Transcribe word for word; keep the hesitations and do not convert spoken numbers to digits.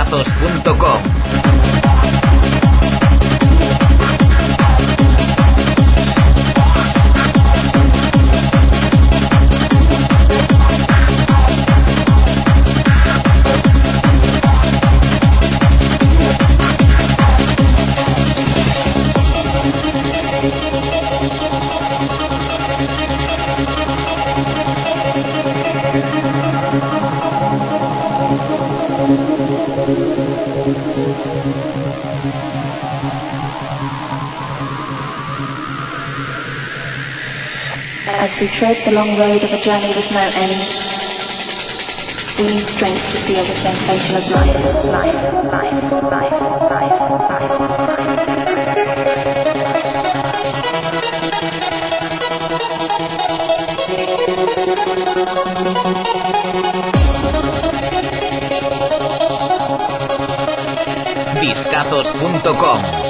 discazos punto com. As we tread the long road of a journey with no end, we need strength to feel the sensation of life, life, life, life, life, life, discazos punto com.